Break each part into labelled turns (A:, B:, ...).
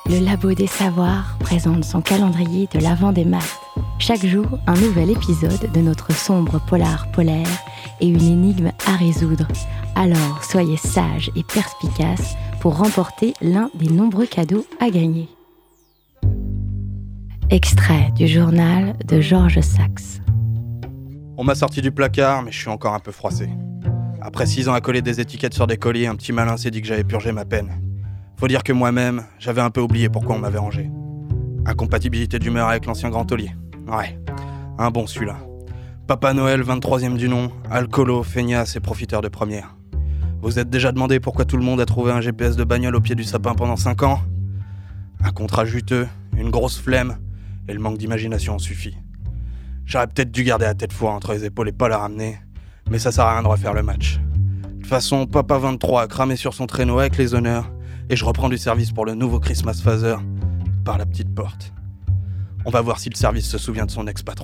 A: Le Labo des Savoirs présente son calendrier de l'Avent des maths. Chaque jour, un nouvel épisode de notre sombre polar polaire et une énigme à résoudre. Alors, soyez sages et perspicaces pour remporter l'un des nombreux cadeaux à gagner. Extrait du journal de Georges Sachs.
B: On m'a sorti du placard, mais je suis encore un peu froissé. Après 6 ans à coller des étiquettes sur des colliers, un petit malin s'est dit que j'avais purgé ma peine. Faut dire que moi-même, j'avais un peu oublié pourquoi on m'avait rangé. Incompatibilité d'humeur avec l'ancien grand taulier. Ouais, un bon celui-là. Papa Noël, 23e du nom, alcoolo, feignasse et profiteur de première. Vous êtes déjà demandé pourquoi tout le monde a trouvé un GPS de bagnole au pied du sapin pendant 5 ans ? Un contrat juteux, une grosse flemme, et le manque d'imagination en suffit. J'aurais peut-être dû garder la tête froide entre les épaules et pas la ramener, mais ça sert à rien de refaire le match. De toute façon, Papa 23 a cramé sur son traîneau avec les honneurs, et je reprends du service pour le nouveau Christmas Father par la petite porte. On va voir si le service se souvient de son ex-patron.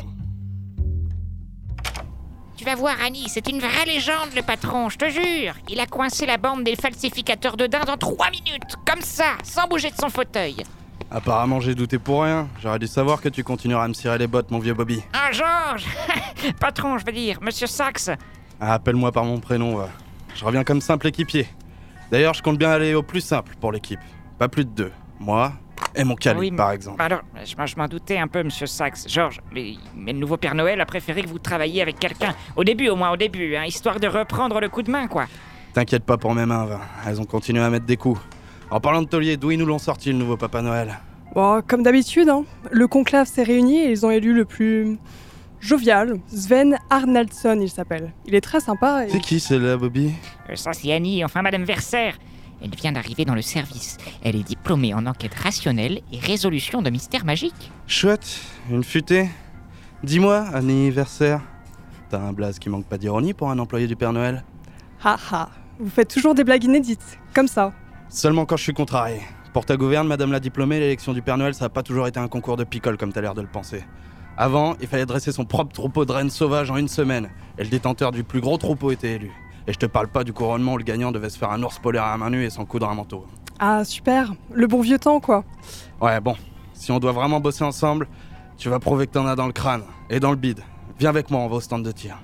C: Tu vas voir, Annie, c'est une vraie légende, le patron, je te jure. Il a coincé la bande des falsificateurs de dinde en 3 minutes, comme ça, sans bouger de son fauteuil.
B: Apparemment, j'ai douté pour rien. J'aurais dû savoir que tu continueras à me cirer les bottes, mon vieux Bobby.
C: Ah, Georges Patron, je veux dire, Monsieur Sachs.
B: Ah, appelle-moi par mon prénom, va. Je reviens comme simple équipier. D'ailleurs, je compte bien aller au plus simple pour l'équipe. Pas plus de 2. Moi et mon calibre,
C: Oui,
B: par exemple.
C: Alors, je m'en doutais un peu, Monsieur Sachs. Georges, mais le nouveau Père Noël a préféré que vous travailliez avec quelqu'un. Au début, hein, histoire de reprendre le coup de main, quoi.
B: T'inquiète pas pour mes mains, va. Elles ont continué à mettre des coups. En parlant de taulier, d'où ils nous l'ont sorti, le nouveau Papa Noël ?
D: Bon, comme d'habitude, le conclave s'est réuni et ils ont élu le plus jovial, Sven Arnaldsson il s'appelle. Il est très sympa et...
B: C'est qui celle-là, Bobby ?
C: Ça, c'est Annie, enfin Madame Verser. Elle vient d'arriver dans le service. Elle est diplômée en enquête rationnelle et résolution de mystères magiques.
B: Chouette, une futée. Dis-moi, anniversaire, t'as un blaze qui manque pas d'ironie pour un employé du Père Noël ?
D: Haha, vous faites toujours des blagues inédites, comme ça.
B: Seulement quand je suis contrarié. Pour ta gouverne, Madame la diplômée, l'élection du Père Noël, ça a pas toujours été un concours de picole comme t'as l'air de le penser. Avant, il fallait dresser son propre troupeau de rennes sauvages en 1 semaine, et le détenteur du plus gros troupeau était élu. Et je te parle pas du couronnement où le gagnant devait se faire un ours polaire à main nue et s'en coudre un manteau.
D: Ah super, le bon vieux temps quoi.
B: Ouais bon, si on doit vraiment bosser ensemble, tu vas prouver que t'en as dans le crâne et dans le bide. Viens avec moi, on va au stand de tir.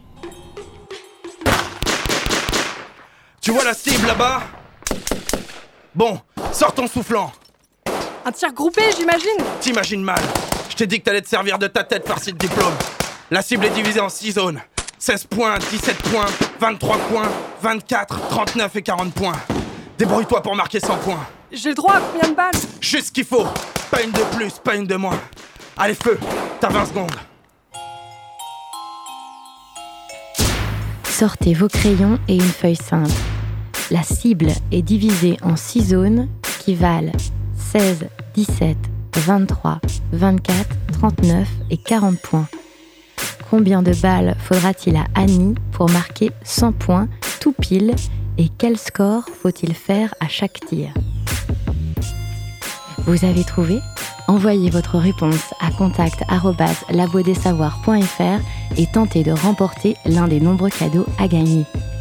B: Tu vois la cible là-bas ? Bon, sors ton soufflant.
D: Un tir groupé j'imagine ?
B: T'imagines mal. Je t'ai dit que t'allais te servir de ta tête farcie de diplôme. La cible est divisée en 6 zones. 16 points, 17 points, 23 points, 24, 39 et 40 points. Débrouille-toi pour marquer 100 points.
D: J'ai le droit à combien de balles ?
B: Juste ce qu'il faut. Pas une de plus, pas une de moins. Allez, feu, t'as 20 secondes.
A: Sortez vos crayons et une feuille simple. La cible est divisée en 6 zones qui valent 16, 17, 23, 24, 39 et 40 points. Combien de balles faudra-t-il à Annie pour marquer 100 points tout pile et quel score faut-il faire à chaque tir ? Vous avez trouvé ? Envoyez votre réponse à contact@labodessavoirs.fr et tentez de remporter l'un des nombreux cadeaux à gagner.